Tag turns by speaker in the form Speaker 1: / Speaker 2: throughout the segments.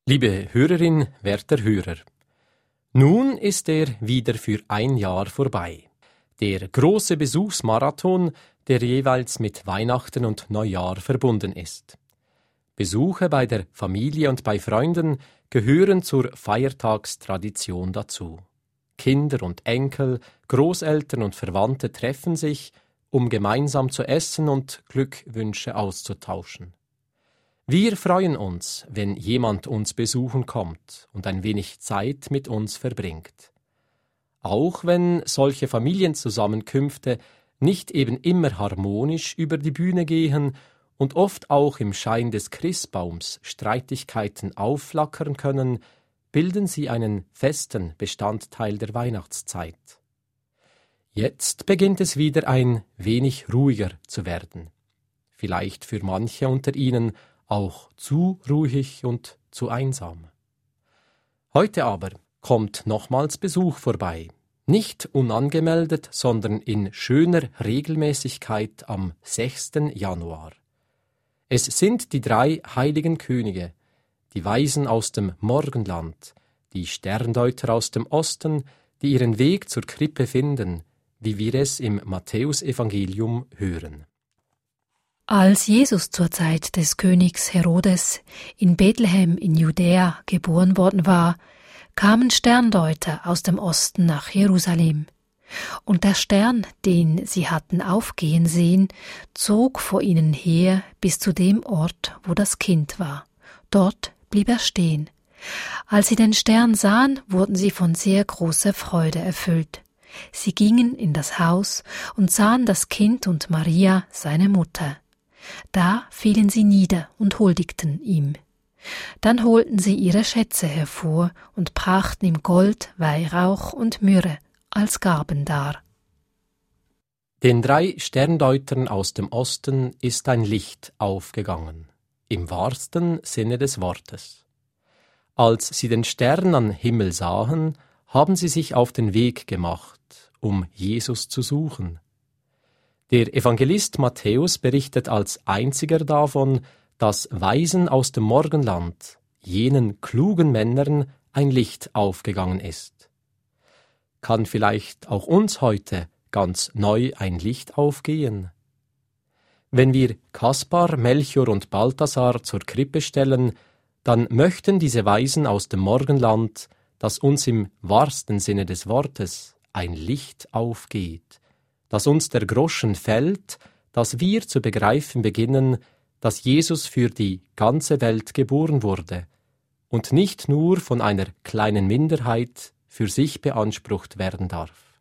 Speaker 1: Liebe Hörerin, werter Hörer, nun ist er wieder für ein Jahr vorbei. Der große Besuchsmarathon, der jeweils mit Weihnachten und Neujahr verbunden ist. Besuche bei der Familie und bei Freunden gehören zur Feiertagstradition dazu. Kinder und Enkel, Großeltern und Verwandte treffen sich, um gemeinsam zu essen und Glückwünsche auszutauschen. Wir freuen uns, wenn jemand uns besuchen kommt und ein wenig Zeit mit uns verbringt. Auch wenn solche Familienzusammenkünfte nicht eben immer harmonisch über die Bühne gehen und oft auch im Schein des Christbaums Streitigkeiten aufflackern können, bilden sie einen festen Bestandteil der Weihnachtszeit. Jetzt beginnt es wieder ein wenig ruhiger zu werden. Vielleicht für manche unter Ihnen auch zu ruhig und zu einsam. Heute aber kommt nochmals Besuch vorbei. Nicht unangemeldet, sondern in schöner Regelmäßigkeit am 6. Januar. Es sind die 3 heiligen Könige, die Weisen aus dem Morgenland, die Sterndeuter aus dem Osten, die ihren Weg zur Krippe finden, wie wir es im Matthäusevangelium hören.
Speaker 2: Als Jesus zur Zeit des Königs Herodes in Bethlehem in Judäa geboren worden war, kamen Sterndeuter aus dem Osten nach Jerusalem. Und der Stern, den sie hatten aufgehen sehen, zog vor ihnen her bis zu dem Ort, wo das Kind war. Dort blieb er stehen. Als sie den Stern sahen, wurden sie von sehr großer Freude erfüllt. Sie gingen in das Haus und sahen das Kind und Maria, seine Mutter. Da fielen sie nieder und huldigten ihm. Dann holten sie ihre Schätze hervor und brachten ihm Gold, Weihrauch und Myrrhe als Gaben dar.
Speaker 1: Den 3 Sterndeutern aus dem Osten ist ein Licht aufgegangen, im wahrsten Sinne des Wortes. Als sie den Stern am Himmel sahen, haben sie sich auf den Weg gemacht, um Jesus zu suchen. Der Evangelist Matthäus berichtet als einziger davon, dass Weisen aus dem Morgenland, jenen klugen Männern, ein Licht aufgegangen ist. Kann vielleicht auch uns heute ganz neu ein Licht aufgehen? Wenn wir Kaspar, Melchior und Balthasar zur Krippe stellen, dann möchten diese Weisen aus dem Morgenland, dass uns im wahrsten Sinne des Wortes ein Licht aufgeht, dass uns der Groschen fällt, dass wir zu begreifen beginnen, dass Jesus für die ganze Welt geboren wurde und nicht nur von einer kleinen Minderheit für sich beansprucht werden darf.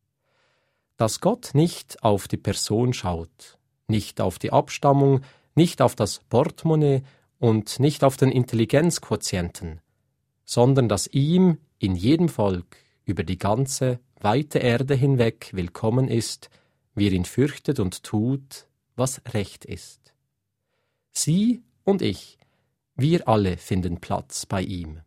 Speaker 1: Dass Gott nicht auf die Person schaut, nicht auf die Abstammung, nicht auf das Portemonnaie und nicht auf den Intelligenzquotienten, sondern dass ihm in jedem Volk über die ganze weite Erde hinweg willkommen ist, wer ihn fürchtet und tut, was recht ist. Sie und ich, wir alle finden Platz bei ihm.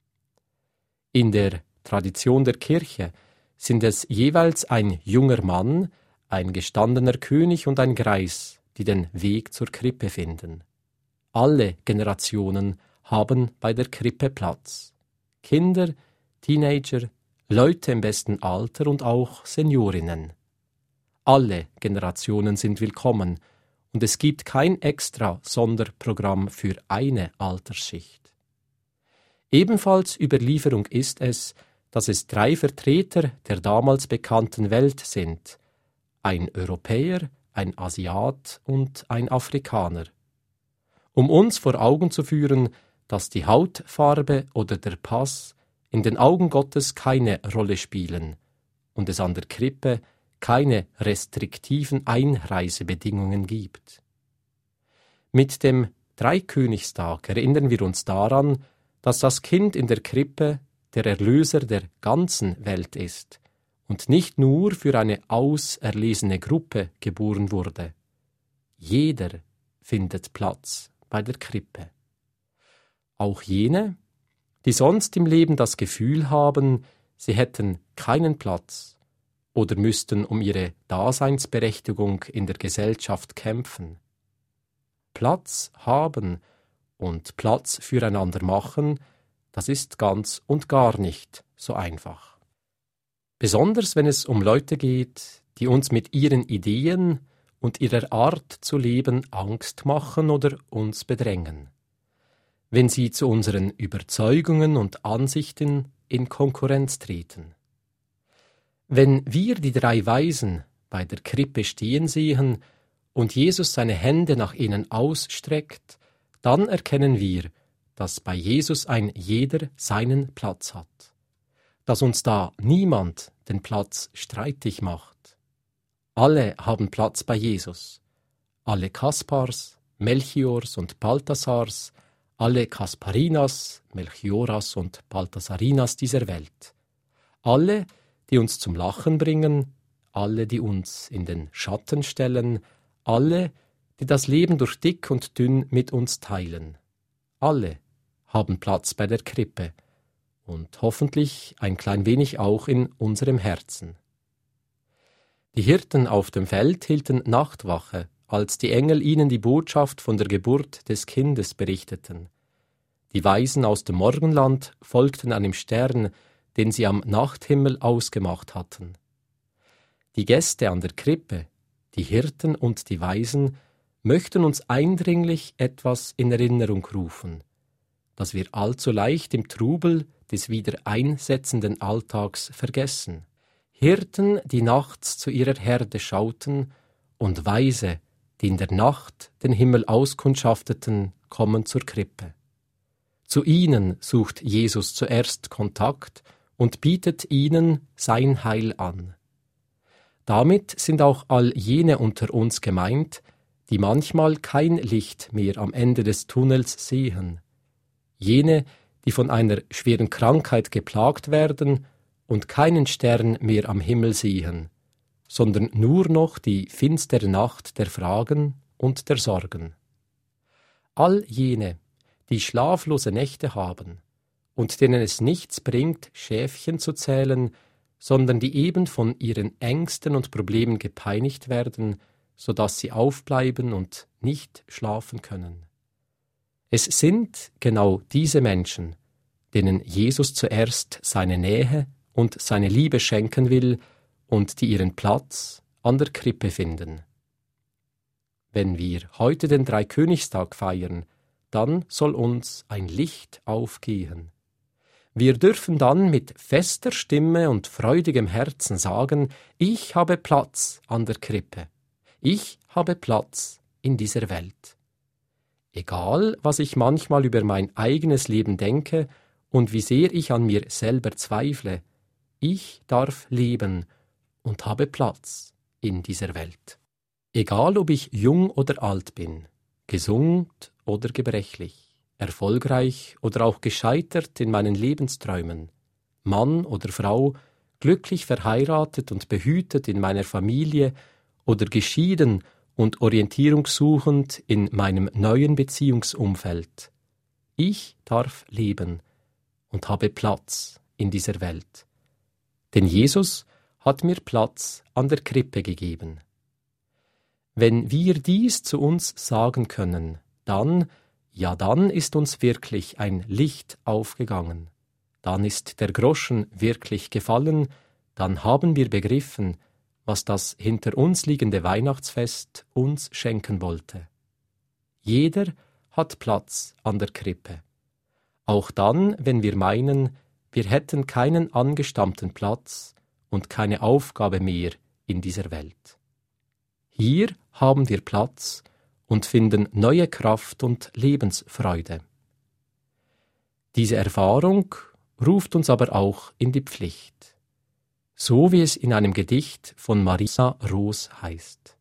Speaker 1: In der Tradition der Kirche sind es jeweils ein junger Mann, ein gestandener König und ein Greis, die den Weg zur Krippe finden. Alle Generationen haben bei der Krippe Platz. Kinder, Teenager, Leute im besten Alter und auch Seniorinnen. Alle Generationen sind willkommen und es gibt kein extra Sonderprogramm für eine Altersschicht. Ebenfalls Überlieferung ist es, dass es 3 Vertreter der damals bekannten Welt sind, ein Europäer, ein Asiat und ein Afrikaner. Um uns vor Augen zu führen, dass die Hautfarbe oder der Pass in den Augen Gottes keine Rolle spielen und es an der Krippe keine restriktiven Einreisebedingungen gibt. Mit dem Dreikönigstag erinnern wir uns daran, dass das Kind in der Krippe der Erlöser der ganzen Welt ist und nicht nur für eine auserlesene Gruppe geboren wurde. Jeder findet Platz bei der Krippe. Auch jene, die sonst im Leben das Gefühl haben, sie hätten keinen Platz oder müssten um ihre Daseinsberechtigung in der Gesellschaft kämpfen. Platz haben und Platz füreinander machen, das ist ganz und gar nicht so einfach. Besonders wenn es um Leute geht, die uns mit ihren Ideen und ihrer Art zu leben Angst machen oder uns bedrängen. Wenn sie zu unseren Überzeugungen und Ansichten in Konkurrenz treten. Wenn wir die 3 Weisen bei der Krippe stehen sehen und Jesus seine Hände nach ihnen ausstreckt, dann erkennen wir, dass bei Jesus ein jeder seinen Platz hat, dass uns da niemand den Platz streitig macht. Alle haben Platz bei Jesus, alle Kaspars, Melchiors und Balthasars, alle Kasparinas, Melchioras und Balthasarinas dieser Welt, alle, die uns zum Lachen bringen, alle, die uns in den Schatten stellen, alle, die das Leben durch dick und dünn mit uns teilen. Alle haben Platz bei der Krippe und hoffentlich ein klein wenig auch in unserem Herzen. Die Hirten auf dem Feld hielten Nachtwache, als die Engel ihnen die Botschaft von der Geburt des Kindes berichteten. Die Weisen aus dem Morgenland folgten einem Stern, den sie am Nachthimmel ausgemacht hatten. Die Gäste an der Krippe, die Hirten und die Weisen, möchten uns eindringlich etwas in Erinnerung rufen, das wir allzu leicht im Trubel des wieder einsetzenden Alltags vergessen. Hirten, die nachts zu ihrer Herde schauten, und Weise, die in der Nacht den Himmel auskundschafteten, kommen zur Krippe. Zu ihnen sucht Jesus zuerst Kontakt und bietet ihnen sein Heil an. Damit sind auch all jene unter uns gemeint, die manchmal kein Licht mehr am Ende des Tunnels sehen. Jene, die von einer schweren Krankheit geplagt werden und keinen Stern mehr am Himmel sehen, sondern nur noch die finstere Nacht der Fragen und der Sorgen. All jene, die schlaflose Nächte haben und denen es nichts bringt, Schäfchen zu zählen, sondern die eben von ihren Ängsten und Problemen gepeinigt werden, so dass sie aufbleiben und nicht schlafen können. Es sind genau diese Menschen, denen Jesus zuerst seine Nähe und seine Liebe schenken will und die ihren Platz an der Krippe finden. Wenn wir heute den Dreikönigstag feiern, dann soll uns ein Licht aufgehen. Wir dürfen dann mit fester Stimme und freudigem Herzen sagen, ich habe Platz an der Krippe. Ich habe Platz in dieser Welt. Egal, was ich manchmal über mein eigenes Leben denke und wie sehr ich an mir selber zweifle, ich darf leben und habe Platz in dieser Welt. Egal, ob ich jung oder alt bin, gesund oder gebrechlich, erfolgreich oder auch gescheitert in meinen Lebensträumen, Mann oder Frau, glücklich verheiratet und behütet in meiner Familie oder geschieden und orientierungssuchend in meinem neuen Beziehungsumfeld. Ich darf leben und habe Platz in dieser Welt. Denn Jesus hat mir Platz an der Krippe gegeben. Wenn wir dies zu uns sagen können, dann ist uns wirklich ein Licht aufgegangen. Dann ist der Groschen wirklich gefallen, dann haben wir begriffen, was das hinter uns liegende Weihnachtsfest uns schenken wollte. Jeder hat Platz an der Krippe. Auch dann, wenn wir meinen, wir hätten keinen angestammten Platz und keine Aufgabe mehr in dieser Welt. Hier haben wir Platz und finden neue Kraft und Lebensfreude. Diese Erfahrung ruft uns aber auch in die Pflicht, so wie es in einem Gedicht von Marisa Roos heißt.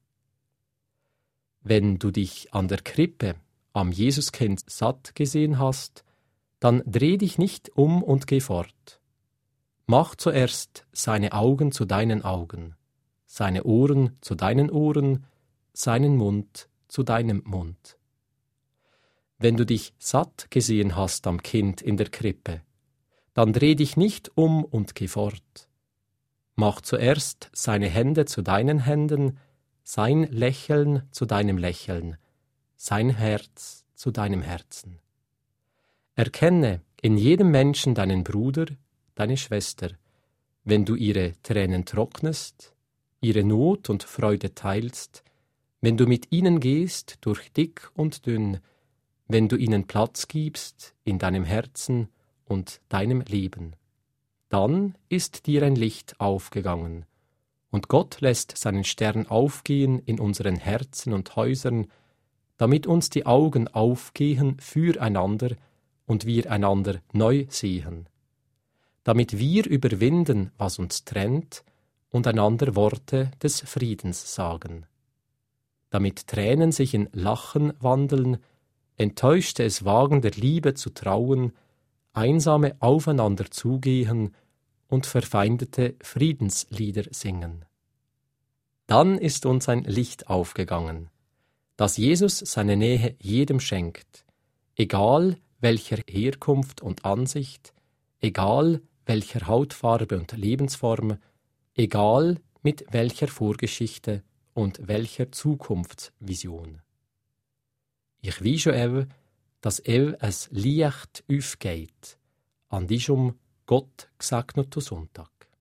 Speaker 1: Wenn du dich an der Krippe am Jesuskind satt gesehen hast, dann dreh dich nicht um und geh fort. Mach zuerst seine Augen zu deinen Augen, seine Ohren zu deinen Ohren, seinen Mund zu deinem Mund. Wenn du dich satt gesehen hast am Kind in der Krippe, dann dreh dich nicht um und geh fort. Mach zuerst seine Hände zu deinen Händen, sein Lächeln zu deinem Lächeln, sein Herz zu deinem Herzen. Erkenne in jedem Menschen deinen Bruder, deine Schwester, wenn du ihre Tränen trocknest, ihre Not und Freude teilst, wenn du mit ihnen gehst durch dick und dünn, wenn du ihnen Platz gibst in deinem Herzen und deinem Leben. Dann ist dir ein Licht aufgegangen, und Gott lässt seinen Stern aufgehen in unseren Herzen und Häusern, damit uns die Augen aufgehen füreinander und wir einander neu sehen, damit wir überwinden, was uns trennt, und einander Worte des Friedens sagen, damit Tränen sich in Lachen wandeln, Enttäuschte es wagen, der Liebe zu trauen, Einsame aufeinander zugehen und Verfeindete Friedenslieder singen. Dann ist uns ein Licht aufgegangen, dass Jesus seine Nähe jedem schenkt, egal welcher Herkunft und Ansicht, egal welcher Hautfarbe und Lebensform, egal mit welcher Vorgeschichte und welcher Zukunftsvision. Ich vis jo dass es Licht aufgeht an diesem Gott gesegneter Sonntag.